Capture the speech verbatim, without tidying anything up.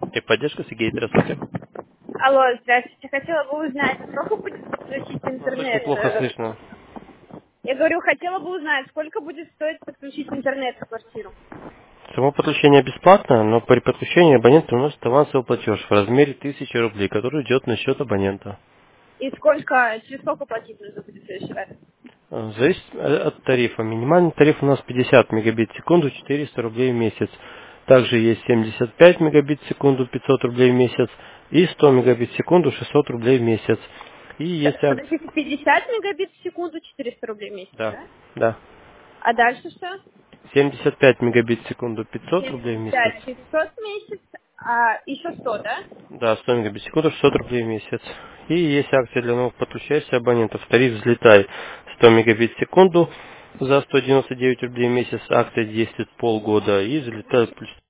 Техподдержка, Сергей, здравствуйте. Алло, здравствуйте. Хотела бы узнать, сколько будет подключить Вас очень интернет? плохо э, слышно. Я говорю, хотела бы узнать, сколько будет стоить подключить интернет в квартиру. Само подключение бесплатно, но при подключении абонент вносит авансовый платеж в размере тысячи рублей, который идет на счет абонента. И сколько, через сколько платить нужно будет в следующий раз? Э, Зависит э, от тарифа. Минимальный тариф у нас пятьдесят мегабит в секунду, четыреста рублей в месяц. Также есть семьдесят пять мегабит в секунду, пятьсот рублей в месяц. И сто мегабит в секунду, шестьсот рублей в месяц. И есть Т- акция. Подождите, пятьдесят мегабит в секунду, четыреста рублей в месяц, Да, да? да. А дальше что? семьдесят пять мегабит в секунду, пятьсот рублей в семьдесят месяц. пять, пятьсот в месяц, а еще сто, да? Да, сто мегабит в секунду, шестьсот рублей в месяц. И есть акция для новых подключающихся абонентов. Тариф «Взлетай» сто мегабит в секунду за сто девяносто девять рублей в месяц. Акция действует полгода. И «Взлетай» плюс